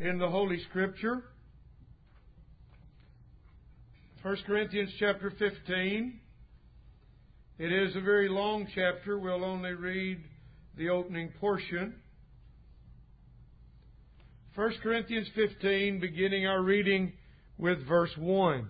in the Holy Scripture. 1 Corinthians chapter 15. It is a very long chapter. We'll only read the opening portion. 1 Corinthians 15, beginning our reading with verse 1.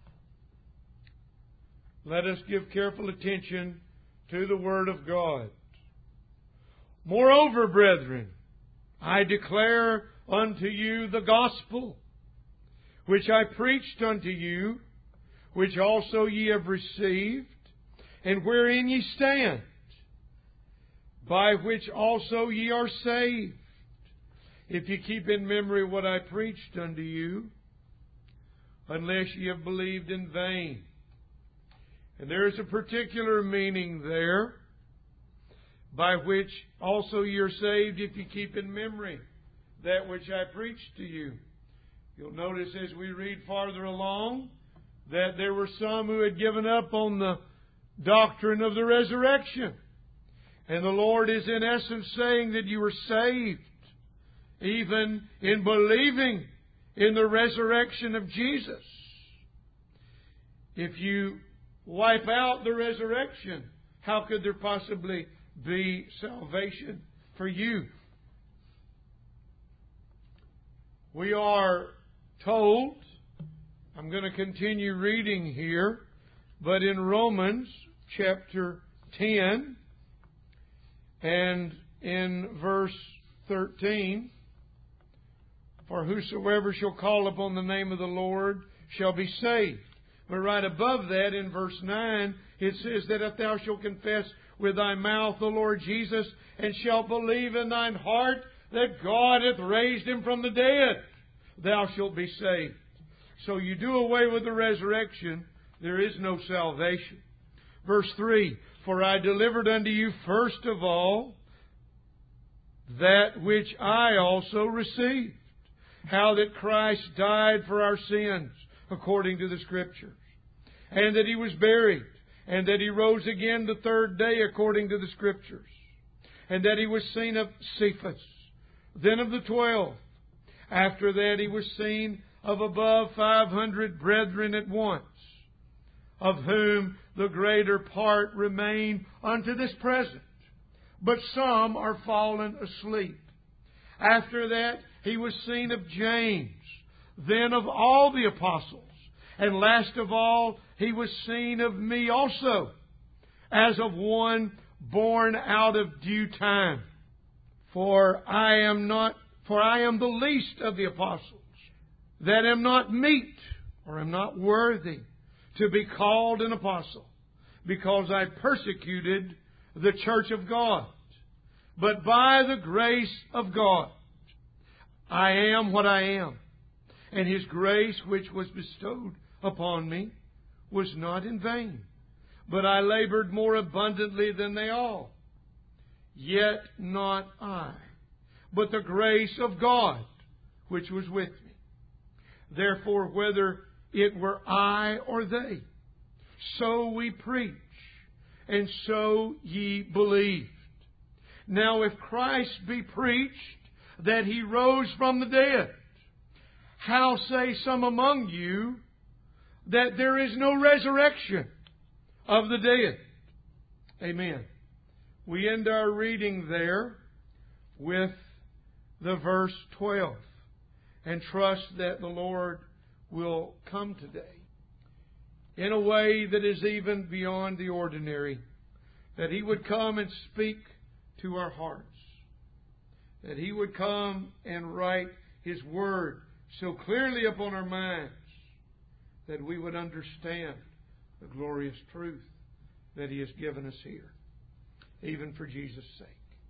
Let us give careful attention to the Word of God. Moreover, brethren, I declare unto you the gospel, which I preached unto you, which also ye have received, and wherein ye stand, by which also ye are saved, if ye keep in memory what I preached unto you, unless ye have believed in vain. And there is a particular meaning there, by which also ye are saved, if ye keep in memory that which I preached to you. You'll notice as we read farther along that there were some who had given up on the doctrine of the resurrection. And the Lord is in essence saying that you were saved even in believing in the resurrection of Jesus. If you wipe out the resurrection, how could there possibly be salvation for you? We are told, I'm going to continue reading here, but in Romans chapter 10 and in verse 13, for whosoever shall call upon the name of the Lord shall be saved. But right above that, in verse 9, it says that if thou shalt confess with thy mouth the Lord Jesus, and shalt believe in thine heart that God hath raised Him from the dead, thou shalt be saved. So you do away with the resurrection, there is no salvation. Verse 3, for I delivered unto you first of all that which I also received, how that Christ died for our sins according to the Scriptures, and that He was buried, and that He rose again the third day according to the Scriptures, and that He was seen of Cephas, then of the 12. After that He was seen of above 500 brethren at once, of whom the greater part remain unto this present, but some are fallen asleep. After that He was seen of James, then of all the apostles, and last of all He was seen of me also, as of one born out of due time. For I am the least of the apostles, that am not meet, or am not worthy, to be called an apostle, because I persecuted the church of God. But by the grace of God, I am what I am. And His grace which was bestowed upon me was not in vain. But I labored more abundantly than they all. Yet not I, but the grace of God which was with me. Therefore, whether it were I or they, so we preach, and so ye believed. Now if Christ be preached that He rose from the dead, how say some among you that there is no resurrection of the dead? Amen. We end our reading there with the verse 12 and trust that the Lord will come today in a way that is even beyond the ordinary, that He would come and speak to our hearts, that He would come and write His Word so clearly upon our minds that we would understand the glorious truth that He has given us here, even for Jesus' sake.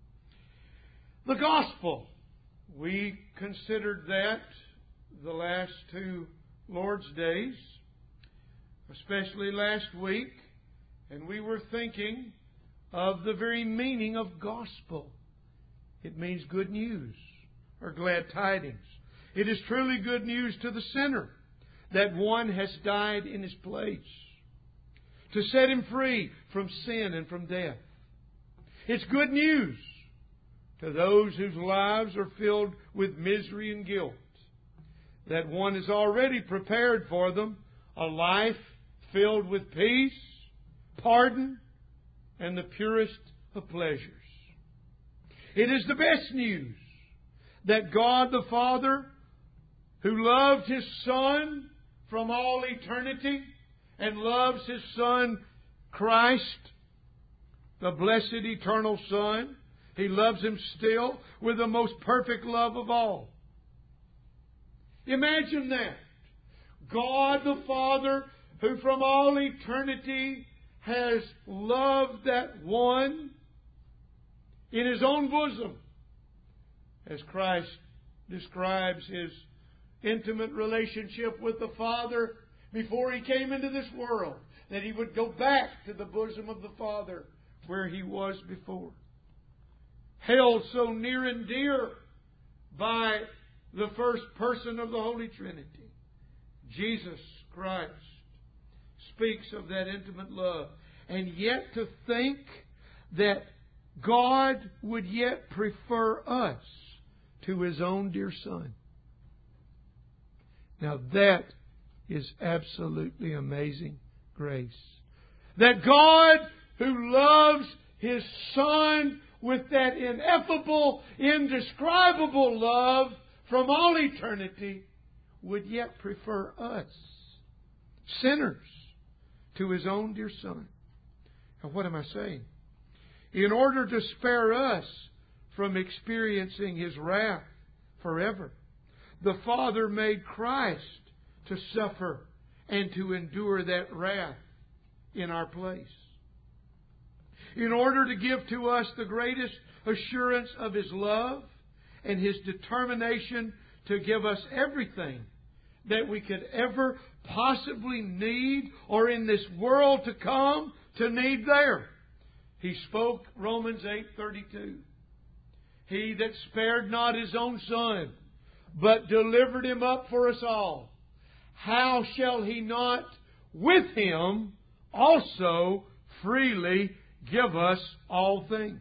The gospel. We considered that the last two Lord's days, especially last week, and we were thinking of the very meaning of gospel. It means good news or glad tidings. It is truly good news to the sinner that one has died in his place to set him free from sin and from death. It's good news to those whose lives are filled with misery and guilt, that one is already prepared for them a life filled with peace, pardon, and the purest of pleasures. It is the best news that God the Father, who loved His Son from all eternity and loves His Son Christ, the blessed eternal Son, He loves Him still with the most perfect love of all. Imagine that. God the Father, who from all eternity has loved that one in His own bosom, as Christ describes His intimate relationship with the Father before He came into this world, that He would go back to the bosom of the Father where He was before. Held so near and dear by the first person of the Holy Trinity, Jesus Christ, speaks of that intimate love. And yet to think that God would yet prefer us to His own dear Son. Now that is absolutely amazing grace. That God, who loves His Son with that ineffable, indescribable love from all eternity, would yet prefer us, sinners, to His own dear Son. Now what am I saying? In order to spare us from experiencing His wrath forever, the Father made Christ to suffer and to endure that wrath in our place. In order to give to us the greatest assurance of His love and His determination to give us everything that we could ever possibly need, or in this world to come to need there, He spoke Romans 8:32. He that spared not His own Son, but delivered Him up for us all, how shall He not with Him also freely give us all things?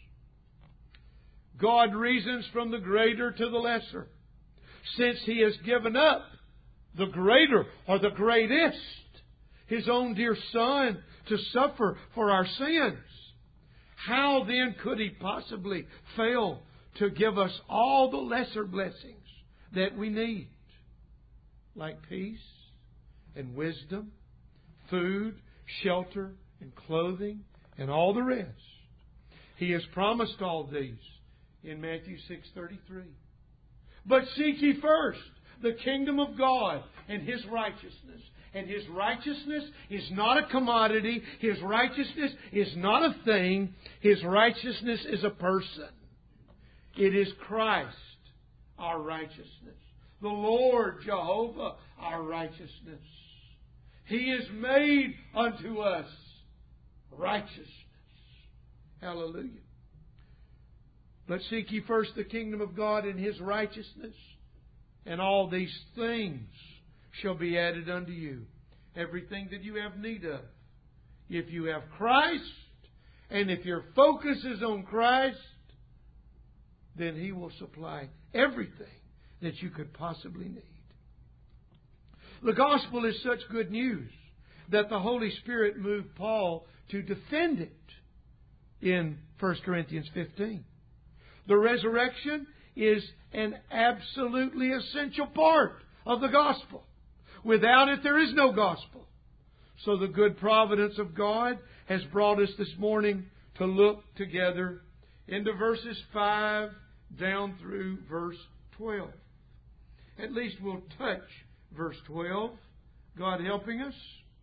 God reasons from the greater to the lesser. Since He has given up the greater or the greatest, His own dear Son, to suffer for our sins, how then could He possibly fail to give us all the lesser blessings that we need? Like peace and wisdom, food, shelter, and clothing, and all the rest. He has promised all these in Matthew 6:33. But seek ye first the kingdom of God and His righteousness. And His righteousness is not a commodity. His righteousness is not a thing. His righteousness is a person. It is Christ, our righteousness. The Lord Jehovah, our righteousness. He is made unto us righteousness. Hallelujah. But seek ye first the kingdom of God and His righteousness, and all these things shall be added unto you. Everything that you have need of. If you have Christ, and if your focus is on Christ, then He will supply everything that you could possibly need. The gospel is such good news that the Holy Spirit moved Paul to defend it in 1 Corinthians 15. The resurrection is an absolutely essential part of the gospel. Without it, there is no gospel. So the good providence of God has brought us this morning to look together into verses 5 down through verse 12. At least we'll touch verse 12, God helping us.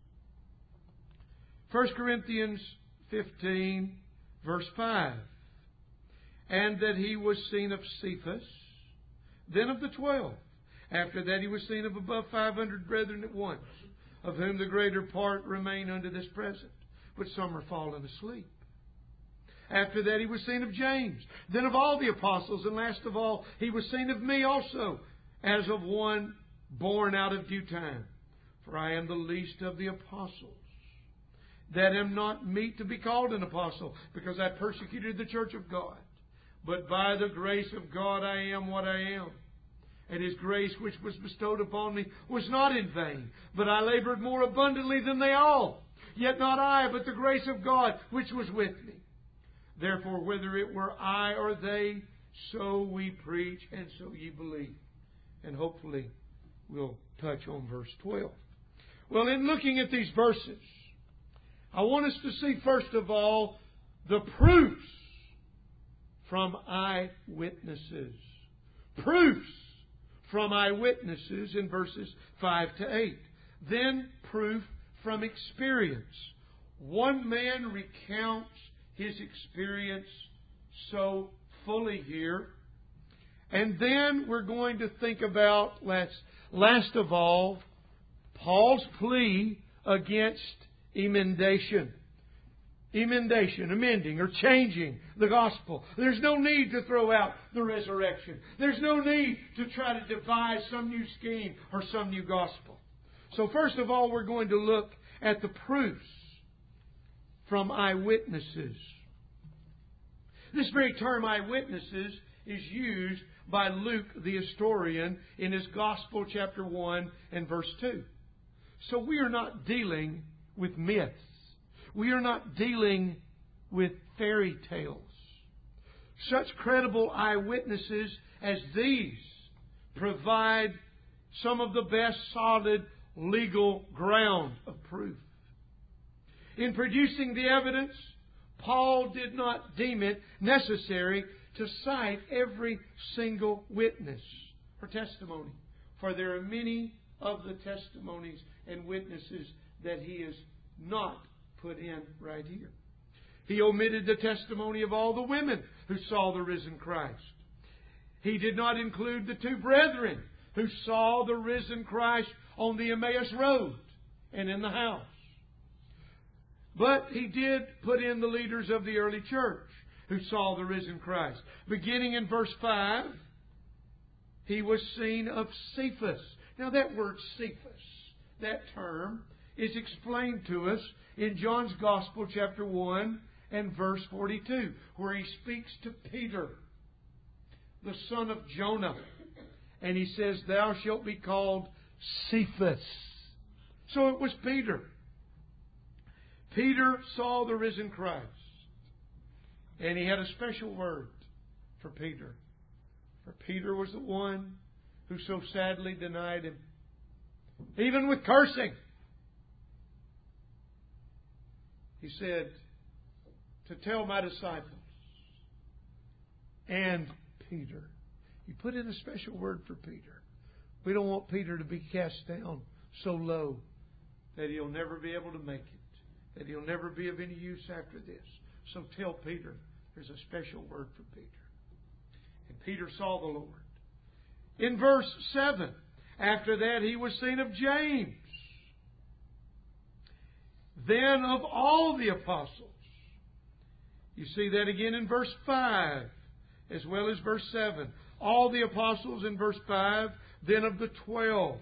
1 Corinthians 15, verse 5. And that He was seen of Cephas, then of the 12. After that He was seen of above 500 brethren at once, of whom the greater part remain unto this present, but some are fallen asleep. After that He was seen of James, then of all the apostles, and last of all He was seen of me also, as of one born out of due time. For I am the least of the apostles, that am not meet to be called an apostle, because I persecuted the church of God. But by the grace of God I am what I am. And His grace which was bestowed upon me was not in vain, but I labored more abundantly than they all. Yet not I, but the grace of God which was with me. Therefore, whether it were I or they, so we preach, and so ye believe. And hopefully we'll touch on verse 12. Well, in looking at these verses, I want us to see, first of all, the proofs from eyewitnesses. Proofs from eyewitnesses in verses 5 to 8. Then proof from experience. One man recounts his experience so fully here. And then we're going to think about, last of all, Paul's plea against emendation. Amending, or changing the gospel. There's no need to throw out the resurrection. There's no need to try to devise some new scheme or some new gospel. So first of all, we're going to look at the proofs from eyewitnesses. This very term, eyewitnesses, is used by Luke the historian in his Gospel, chapter 1 and verse 2. So we are not dealing with myths. We are not dealing with fairy tales. Such credible eyewitnesses as these provide some of the best solid legal ground of proof. In producing the evidence, Paul did not deem it necessary to cite every single witness or testimony, for there are many of the testimonies and witnesses that he has not put in right here. He omitted the testimony of all the women who saw the risen Christ. He did not include the two brethren who saw the risen Christ on the Emmaus Road and in the house. But he did put in the leaders of the early church who saw the risen Christ. Beginning in verse 5, he was seen of Cephas. Now that word Cephas, that term, is explained to us in John's Gospel, chapter 1 and verse 42, where he speaks to Peter, the son of Jonah. And he says, "Thou shalt be called Cephas." So it was Peter. Peter saw the risen Christ. And he had a special word for Peter. For Peter was the one who so sadly denied Him, even with cursing. He said, to tell my disciples and Peter. He put in a special word for Peter. We don't want Peter to be cast down so low that he'll never be able to make it, that he'll never be of any use after this. So tell Peter there's a special word for Peter. And Peter saw the Lord. In verse 7, after that he was seen of James, then of all the apostles. You see that again in verse 5 as well as verse 7. All the apostles in verse 5, then of the 12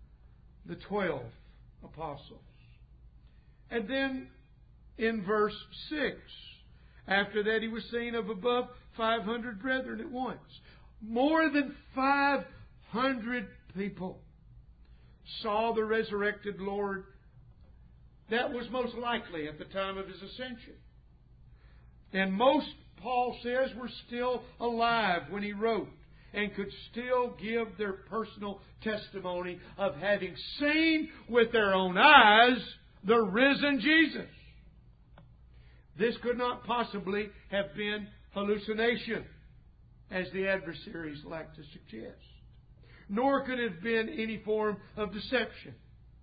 apostles. And then in verse 6, after that he was seen of above 500 brethren at once. More than 500 people saw the resurrected Lord. That was most likely at the time of His ascension. And most, Paul says, were still alive when he wrote and could still give their personal testimony of having seen with their own eyes the risen Jesus. This could not possibly have been hallucination, as the adversaries like to suggest. Nor could it have been any form of deception.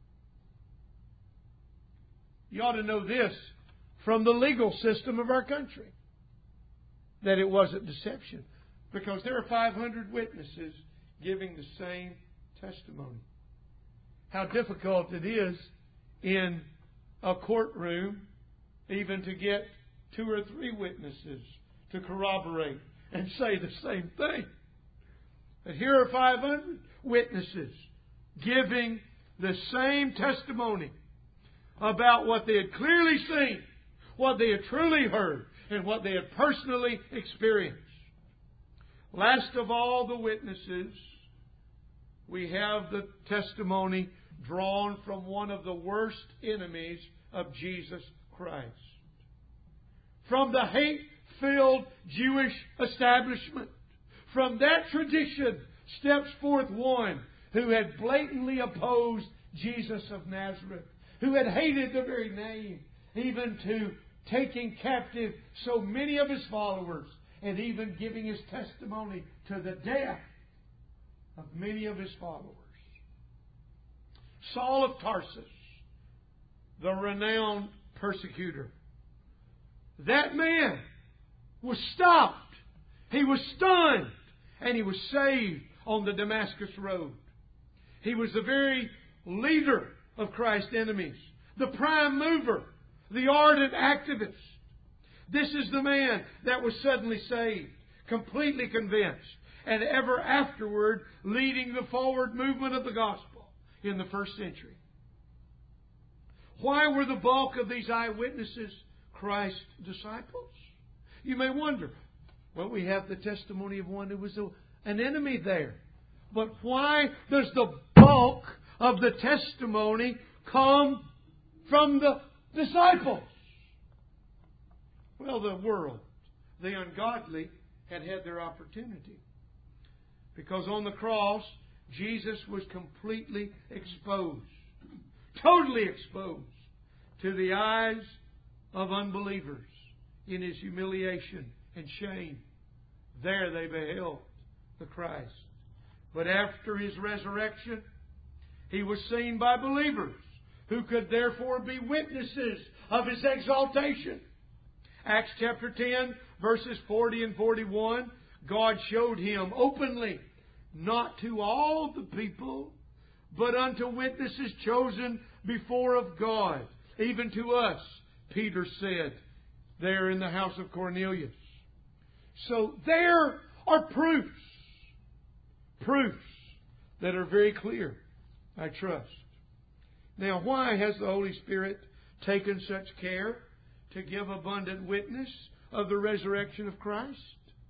You ought to know this from the legal system of our country, that it wasn't deception, because there are 500 witnesses giving the same testimony. How difficult it is in a courtroom even to get 2 or 3 witnesses to corroborate and say the same thing. But here are 500 witnesses giving the same testimony about what they had clearly seen, what they had truly heard, and what they had personally experienced. Last of all the witnesses we have the testimony drawn from one of the worst enemies of Jesus Christ. From the hate-filled Jewish establishment. From that tradition steps forth one who had blatantly opposed Jesus of Nazareth, who had hated the very name, even to taking captive so many of His followers, and even giving his testimony to the death of many of His followers. Saul of Tarsus, the renowned persecutor. That man was stopped. He was stunned. And he was saved on the Damascus road. He was the very leader of Christ's enemies. The prime mover. The ardent activist. This is the man that was suddenly saved. Completely convinced. And ever afterward leading the forward movement of the gospel in the first century. Why were the bulk of these eyewitnesses Christ's disciples? You may wonder. Well, we have the testimony of one who was an enemy there. But why does the bulk of the testimony come from the disciples? Well, the world, the ungodly, had their opportunity. Because on the cross, Jesus was completely exposed. Totally exposed to the eyes of unbelievers in His humiliation and shame. There they beheld the Christ. But after His resurrection, He was seen by believers who could therefore be witnesses of His exaltation. Acts chapter 10, verses 40 and 41, God showed Him openly, not to all the people, but unto witnesses chosen before of God, even to us, Peter said, there in the house of Cornelius. So there are proofs that are very clear, I trust. Now, why has the Holy Spirit taken such care to give abundant witness of the resurrection of Christ?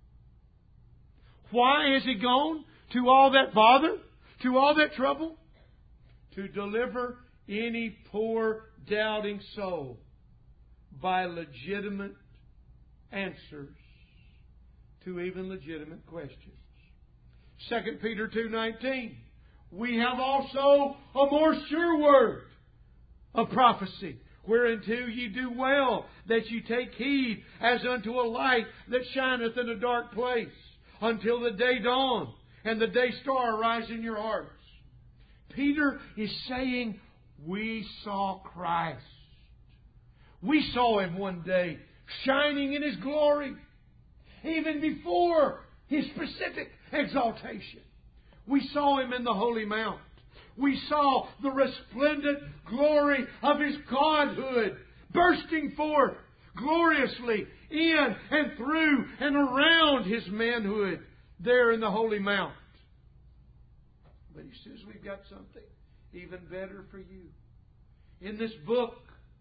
Why has He gone to all that bother, to all that trouble? To deliver any poor, doubting soul by legitimate answers to even legitimate questions. 2 Peter 2:19. We have also a more sure word of prophecy, whereunto ye do well that ye take heed as unto a light that shineth in a dark place, until the day dawn and the day star rise in your hearts. Peter is saying, we saw Christ. We saw Him one day shining in His glory, even before His specific exaltation. We saw Him in the Holy Mount. We saw the resplendent glory of His Godhood bursting forth gloriously in and through and around His manhood there in the Holy Mount. But He says we've got something even better for you. In this book,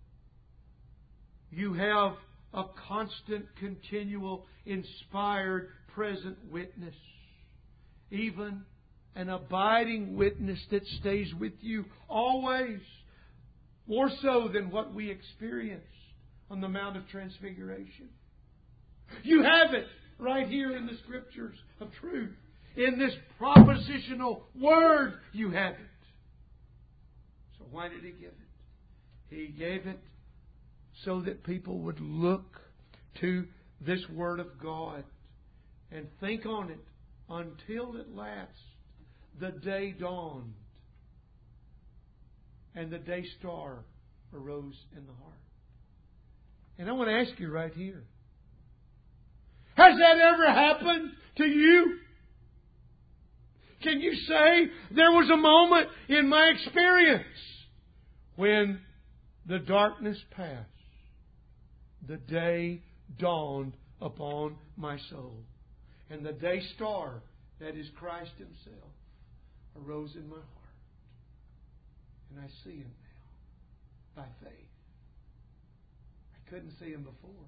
you have a constant, continual, inspired, present witness. Even an abiding witness that stays with you always. More so than what we experienced on the Mount of Transfiguration. You have it right here in the Scriptures of truth. In this propositional Word, you have it. So why did He give it? He gave it so that people would look to this Word of God and think on it until at last the day dawned and the day star arose in the heart. And I want to ask you right here, has that ever happened to you? Can you say there was a moment in my experience when the darkness passed, the day dawned upon my soul, and the day star, that is Christ Himself, arose in my heart. And I see Him now by faith. I couldn't see Him before,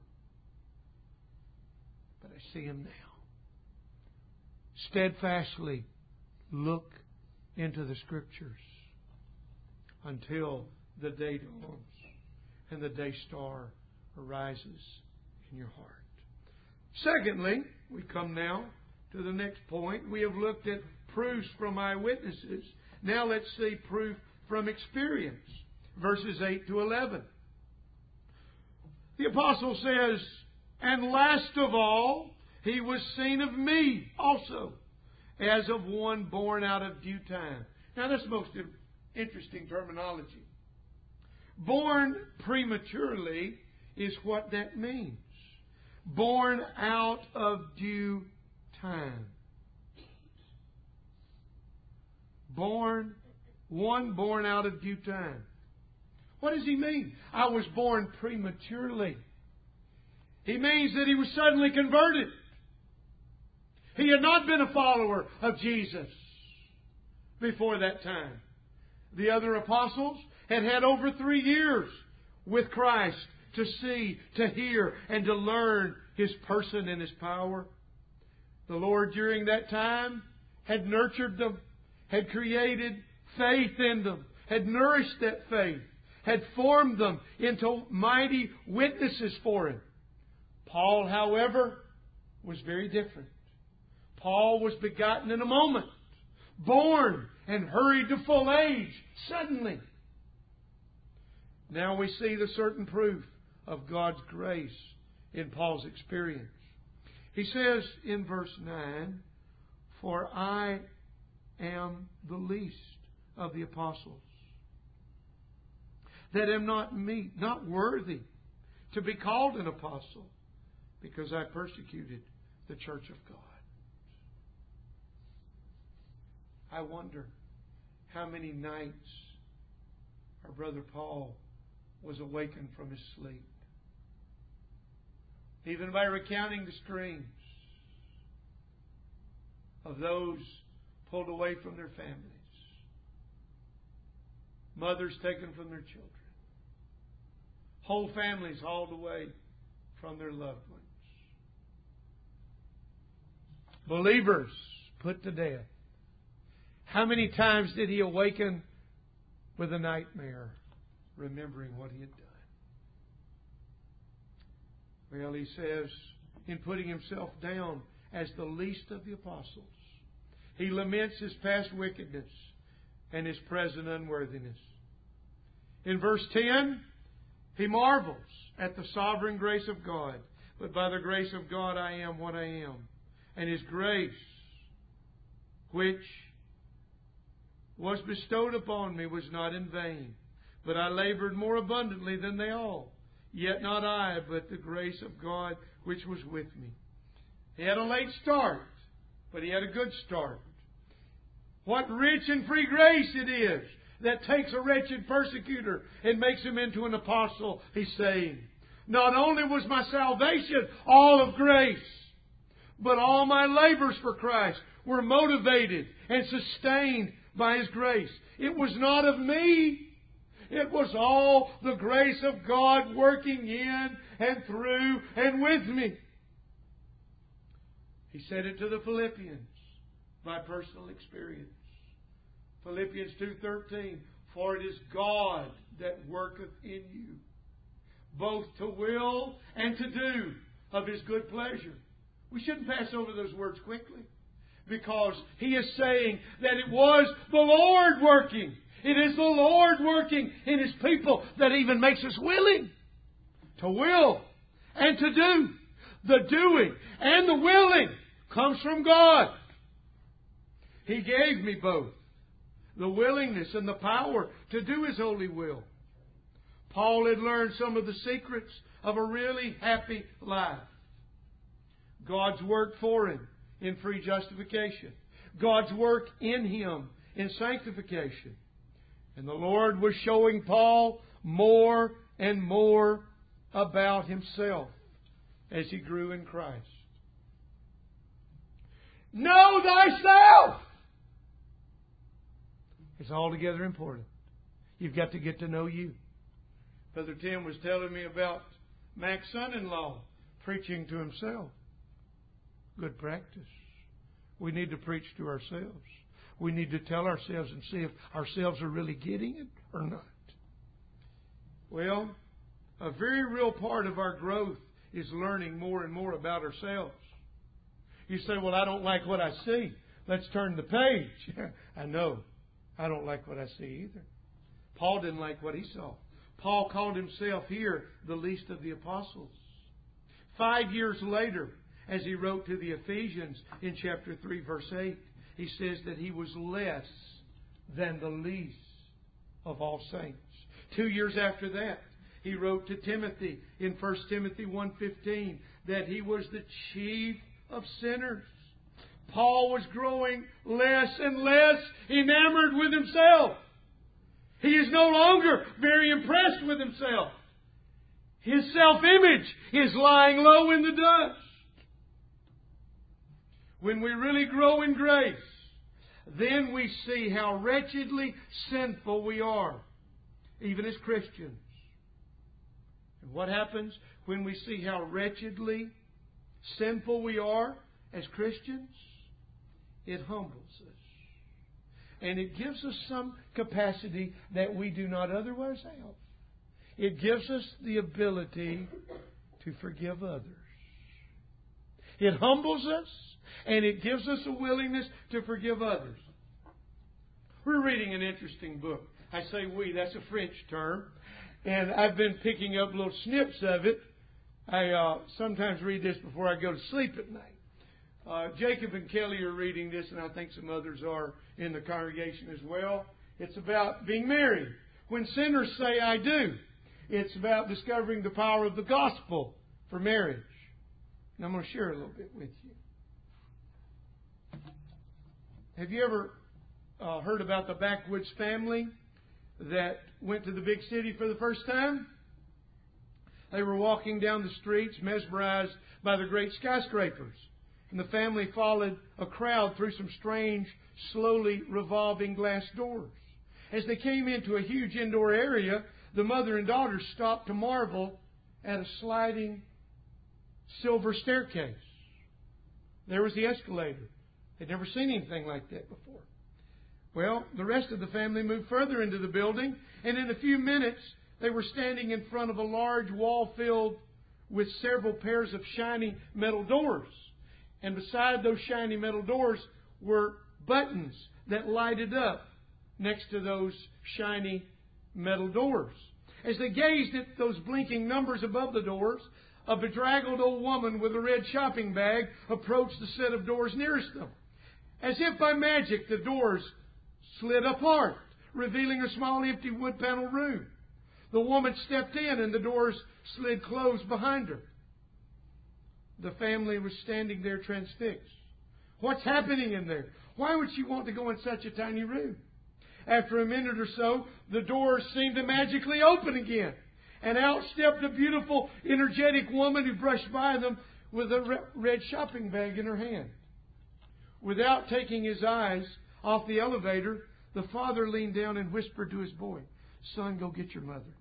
but I see Him now. Steadfastly look into the Scriptures until the day dawns and the day star arises in your heart. Secondly, we come now to the next point. We have looked at proofs from eyewitnesses. Now let's see proof from experience. Verses 8 to 11. The apostle says, "And last of all, he was seen of me also, as of one born out of due time." Now that's most interesting terminology. Born prematurely is what that means. Born out of due time. Born out of due time. What does he mean? I was born prematurely. He means that he was suddenly converted. He had not been a follower of Jesus before that time. The other apostles had had over 3 years with Christ to see, to hear, and to learn His person and His power. The Lord during that time had nurtured them, had created faith in them, had nourished that faith, had formed them into mighty witnesses for Him. Paul, however, was very different. Paul was begotten in a moment, born and hurried to full age suddenly. Now we see the certain proof of God's grace in Paul's experience. He says in verse 9, "For I am the least of the apostles, that am not worthy to be called an apostle, because I persecuted the church of God." I wonder how many nights our brother Paul was awakened from his sleep, even by recounting the screams of those pulled away from their families, mothers taken from their children, whole families hauled away from their loved ones, believers put to death. How many times did he awaken with a nightmare, remembering what he had done? Well, he says, in putting himself down as the least of the apostles, he laments his past wickedness and his present unworthiness. In verse 10, he marvels at the sovereign grace of God. "But by the grace of God I am what I am. And His grace, which was bestowed upon me, was not in vain. But I labored more abundantly than they all. Yet not I, but the grace of God which was with me." He had a late start, but he had a good start. What rich and free grace it is that takes a wretched persecutor and makes him into an apostle, he's saying. Not only was my salvation all of grace, but all my labors for Christ were motivated and sustained by His grace. It was not of me. It was all the grace of God working in and through and with me. He said it to the Philippians by personal experience. Philippians 2:13, "For it is God that worketh in you, both to will and to do of His good pleasure." We shouldn't pass over those words quickly, because he is saying that it was the Lord working. It is the Lord working in His people that even makes us willing to will and to do. The doing and the willing comes from God. He gave me both, the willingness and the power to do His holy will. Paul had learned some of the secrets of a really happy life. God's work for him in free justification. God's work in him in sanctification. And the Lord was showing Paul more and more about Himself as he grew in Christ. Know thyself! It's altogether important. You've got to get to know you. Brother Tim was telling me about Mac's son-in-law preaching to himself. Good practice. We need to preach to ourselves. we need to tell ourselves and see if ourselves are really getting it or not. Well, a very real part of our growth is learning more and more about ourselves. You say, well, I don't like what I see. Let's turn the page. I know. I don't like what I see either. Paul didn't like what he saw. Paul called himself here the least of the apostles. 5 years later, as he wrote to the Ephesians in chapter 3, verse 8, he says that he was less than the least of all saints. 2 years after that, he wrote to Timothy in 1 Timothy 1:15 that he was the chief of sinners. Paul was growing less and less enamored with himself. He is no longer very impressed with himself. His self-image is lying low in the dust. When we really grow in grace, then we see how wretchedly sinful we are, even as Christians. And what happens when we see how wretchedly sinful we are as Christians? It humbles us. And it gives us some capacity that we do not otherwise have. It gives us the ability to forgive others. It humbles us, and it gives us a willingness to forgive others. We're reading an interesting book. I say we, that's a French term. And I've been picking up little snips of it. I sometimes read this before I go to sleep at night. Jacob and Kelly are reading this, and I think some others are in the congregation as well. It's about being married. When sinners say, I do. It's about discovering the power of the gospel for marriage. And I'm going to share a little bit with you. Have you ever heard about the backwoods family that went to the big city for the first time? They were walking down the streets, mesmerized by the great skyscrapers. And the family followed a crowd through some strange, slowly revolving glass doors. As they came into a huge indoor area, the mother and daughter stopped to marvel at a sliding silver staircase. There was the escalator. They'd never seen anything like that before. Well, the rest of the family moved further into the building, and in a few minutes, they were standing in front of a large wall filled with several pairs of shiny metal doors. And beside those shiny metal doors were buttons that lighted up next to those shiny metal doors. As they gazed at those blinking numbers above the doors, a bedraggled old woman with a red shopping bag approached the set of doors nearest them. As if by magic, the doors slid apart, revealing a small empty wood panel room. The woman stepped in and the doors slid closed behind her. The family was standing there transfixed. What's happening in there? Why would she want to go in such a tiny room? After a minute or so, the doors seemed to magically open again. And out stepped a beautiful, energetic woman who brushed by them with a red shopping bag in her hand. Without taking his eyes off the elevator, the father leaned down and whispered to his boy, "Son, go get your mother."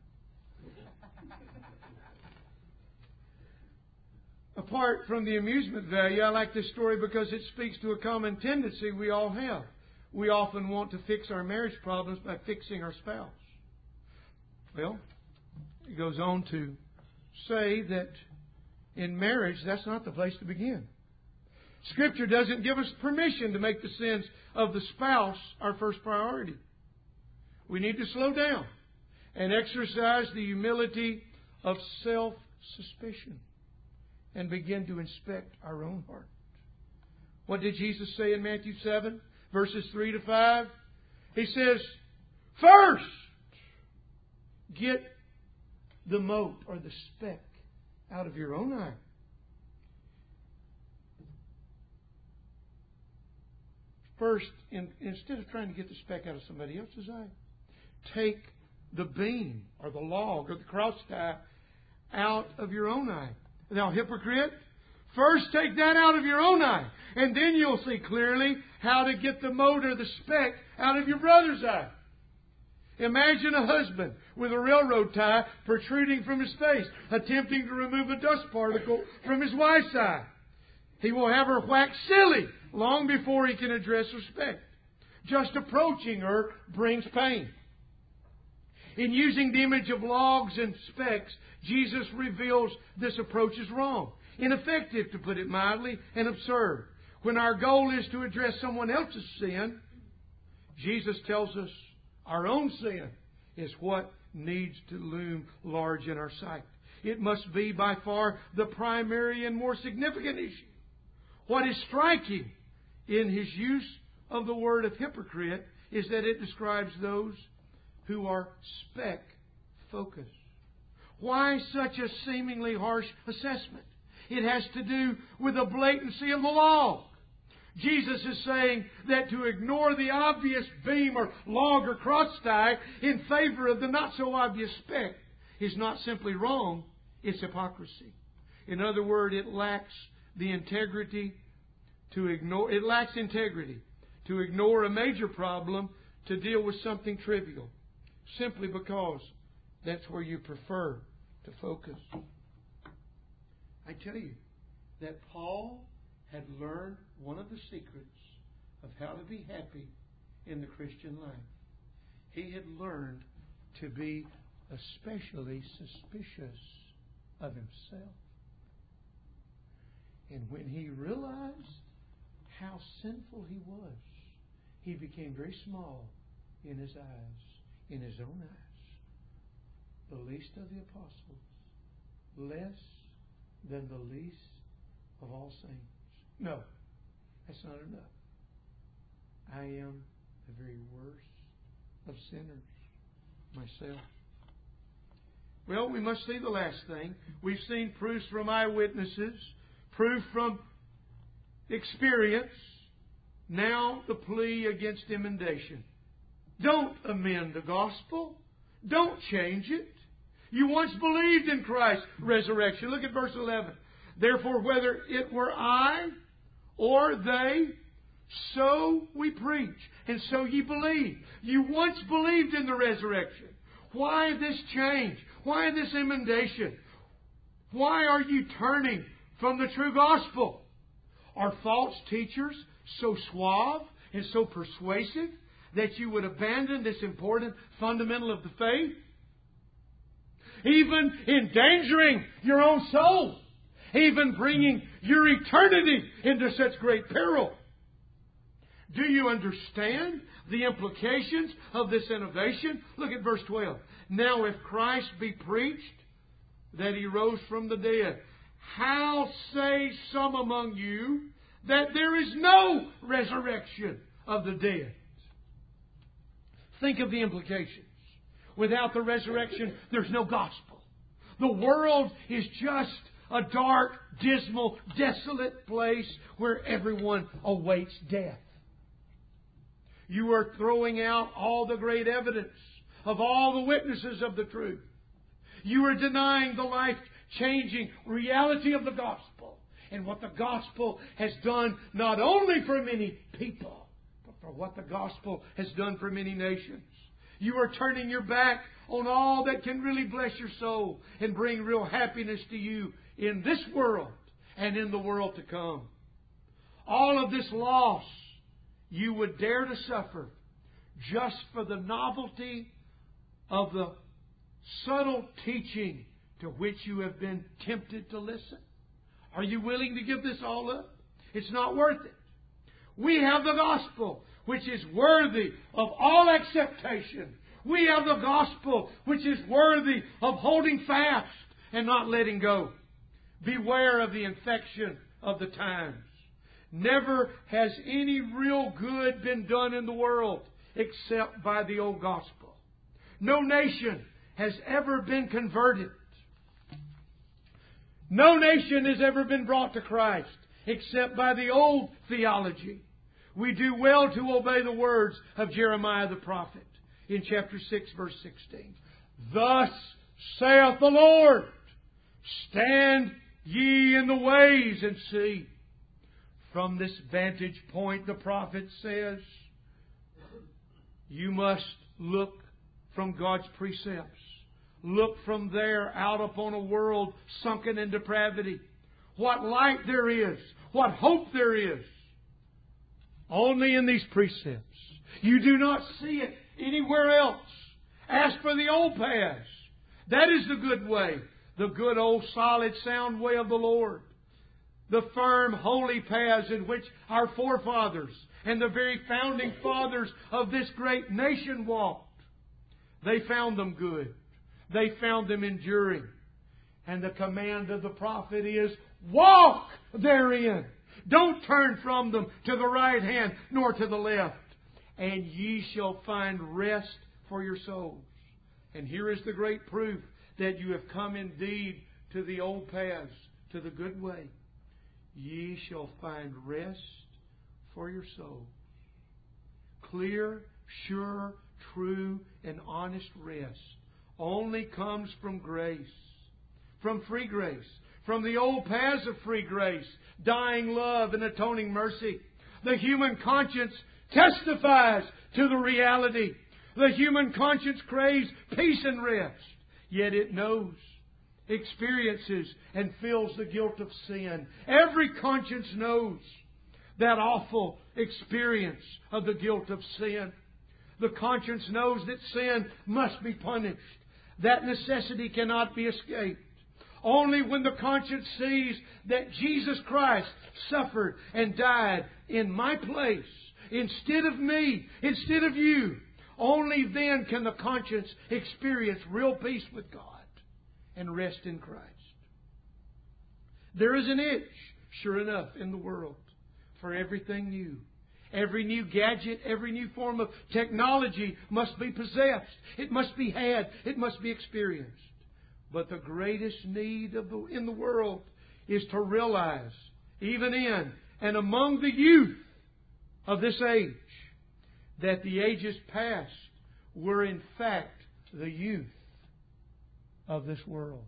Apart from the amusement value, I like this story because it speaks to a common tendency we all have. We often want to fix our marriage problems by fixing our spouse. Well, it goes on to say that in marriage, that's not the place to begin. Scripture doesn't give us permission to make the sins of the spouse our first priority. We need to slow down and exercise the humility of self-suspicion and begin to inspect our own heart. What did Jesus say in Matthew 7, verses 3 to 5? He says, first, get the mote or the speck out of your own eye. First, instead of trying to get the speck out of somebody else's eye, take the beam or the log or the cross tie out of your own eye. Thou hypocrite, first take that out of your own eye, and then you'll see clearly how to get the mote or the speck out of your brother's eye. Imagine a husband with a railroad tie protruding from his face, attempting to remove a dust particle from his wife's eye. He will have her whacked silly long before he can address her speck. Just approaching her brings pain. In using the image of logs and specks, Jesus reveals this approach is wrong, ineffective, to put it mildly, and absurd. When our goal is to address someone else's sin, Jesus tells us our own sin is what needs to loom large in our sight. It must be by far the primary and more significant issue. What is striking in His use of the word of hypocrite is that it describes those who are speck-focused. Why such a seemingly harsh assessment? It has to do with the blatancy of the log. Jesus is saying that to ignore the obvious beam or log or cross tie in favor of the not-so-obvious speck is not simply wrong, it's hypocrisy. In other words, it lacks the integrity to ignore. It lacks integrity to ignore a major problem to deal with something trivial, simply because that's where you prefer to focus. I tell you that Paul had learned one of the secrets of how to be happy in the Christian life. He had learned to be especially suspicious of himself. And when he realized how sinful he was, he became very small in his eyes, in his own eyes. The least of the apostles, less than the least of all saints. No, that's not enough. I am the very worst of sinners myself. Well, we must see the last thing. We've seen proofs from eyewitnesses, proof from experience. Now the plea against emendation. Don't amend the gospel. Don't change it. You once believed in Christ's resurrection. Look at verse 11. Therefore, whether it were I or they, so we preach, and so ye believe. You once believed in the resurrection. Why this change? Why this emendation? Why are you turning from the true gospel? Are false teachers so suave and so persuasive that you would abandon this important fundamental of the faith? Even endangering your own soul. Even bringing your eternity into such great peril. Do you understand the implications of this innovation? Look at verse 12. Now if Christ be preached that He rose from the dead, how say some among you that there is no resurrection of the dead? Think of the implications. Without the resurrection, there's no gospel. The world is just a dark, dismal, desolate place where everyone awaits death. You are throwing out all the great evidence of all the witnesses of the truth. You are denying the life-changing reality of the gospel and what the gospel has done not only for many people, but for what the gospel has done for many nations. You are turning your back on all that can really bless your soul and bring real happiness to you in this world and in the world to come. All of this loss you would dare to suffer just for the novelty of the subtle teaching to which you have been tempted to listen. Are you willing to give this all up? It's not worth it. We have the gospel, which is worthy of all acceptation. We have the gospel, which is worthy of holding fast and not letting go. Beware of the infection of the times. Never has any real good been done in the world except by the old gospel. No nation has ever been converted. No nation has ever been brought to Christ except by the old theology. We do well to obey the words of Jeremiah the prophet in chapter 6, verse 16. Thus saith the Lord, stand ye in the ways and see. From this vantage point, the prophet says, you must look from God's precepts. Look from there out upon a world sunken in depravity. What light there is. What hope there is. Only in these precepts. You do not see it anywhere else. Ask for the old paths. That is the good way. The good old solid sound way of the Lord. The firm holy paths in which our forefathers and the very founding fathers of this great nation walked. They found them good. They found them enduring. And the command of the prophet is, walk therein. Don't turn from them to the right hand nor to the left. And ye shall find rest for your souls. And here is the great proof that you have come indeed to the old paths, to the good way. Ye shall find rest for your souls. Clear, sure, true, and honest rest only comes from grace, from free grace, from the old paths of free grace, dying love and atoning mercy. The human conscience testifies to the reality. The human conscience craves peace and rest, yet it knows, experiences, and feels the guilt of sin. Every conscience knows that awful experience of the guilt of sin. The conscience knows that sin must be punished. That necessity cannot be escaped. Only when the conscience sees that Jesus Christ suffered and died in my place, instead of me, instead of you, only then can the conscience experience real peace with God and rest in Christ. There is an itch, sure enough, in the world for everything new. Every new gadget, every new form of technology must be possessed. It must be had. It must be experienced. But the greatest need in the world is to realize, even in and among the youth of this age, that the ages past were in fact the youth of this world.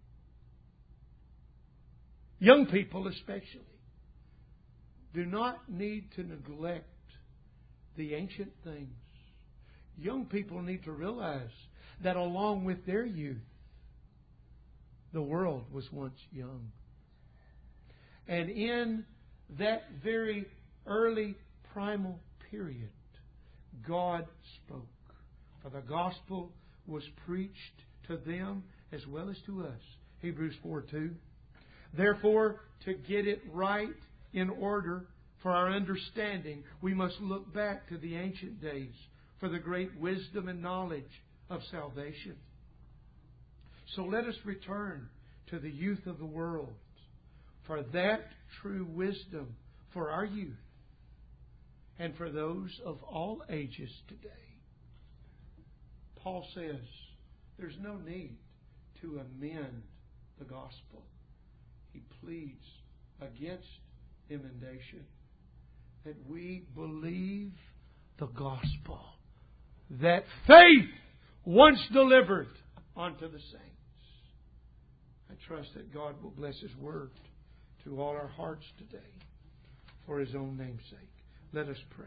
Young people especially do not need to neglect the ancient things. Young people need to realize that along with their youth, the world was once young. And in that very early primal period, God spoke. For the gospel was preached to them as well as to us. Hebrews 4:2. Therefore, to get it right in order for our understanding, we must look back to the ancient days for the great wisdom and knowledge of salvation. So let us return to the youth of the world for that true wisdom for our youth and for those of all ages today. Paul says there's no need to amend the gospel. He pleads against emendation, that we believe the gospel, that faith once delivered unto the saints. I trust that God will bless His Word to all our hearts today for His own name's sake. Let us pray.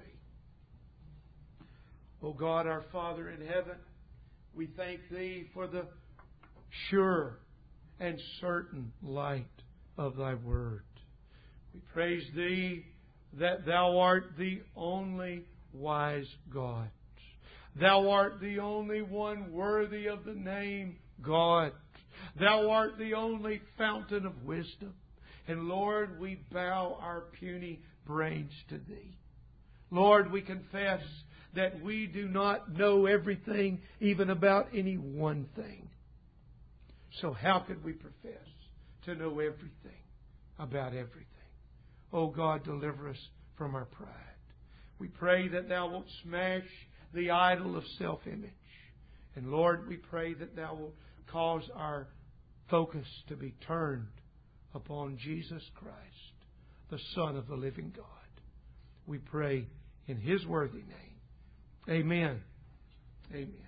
O God, our Father in heaven, we thank Thee for the sure and certain light of Thy Word. We praise Thee that Thou art the only wise God. Thou art the only one worthy of the name God. Thou art the only fountain of wisdom. And Lord, we bow our puny brains to Thee. Lord, we confess that we do not know everything, even about any one thing. So how could we profess to know everything about everything? Oh God, deliver us from our pride. We pray that Thou wilt smash the idol of self-image. And Lord, we pray that Thou wilt cause our focus to be turned upon Jesus Christ, the Son of the living God. We pray in His worthy name. Amen. Amen.